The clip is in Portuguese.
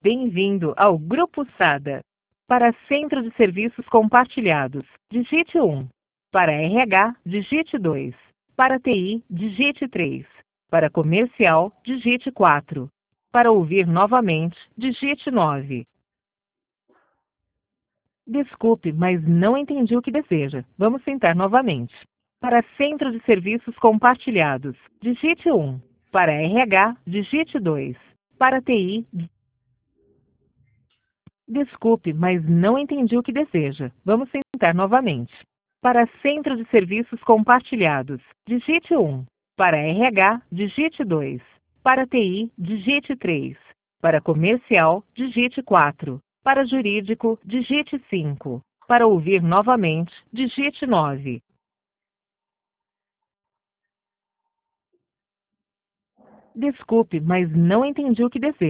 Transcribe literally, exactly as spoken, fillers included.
Bem-vindo ao Grupo SADA. Para Centro de Serviços Compartilhados, digite um. Para R H, digite dois. Para T I, digite três. Para Comercial, digite quatro. Para ouvir novamente, digite nove. Desculpe, mas não entendi o que deseja. Vamos tentar novamente. Para Centro de Serviços Compartilhados, digite um. Para R H, digite dois. Para T I, desculpe, mas não entendi o que deseja. Vamos tentar novamente. Para Centro de Serviços Compartilhados, digite um. Para R H, digite dois. Para T I, digite três. Para Comercial, digite quatro. Para Jurídico, digite cinco. Para ouvir novamente, digite nove. Desculpe, mas não entendi o que deseja.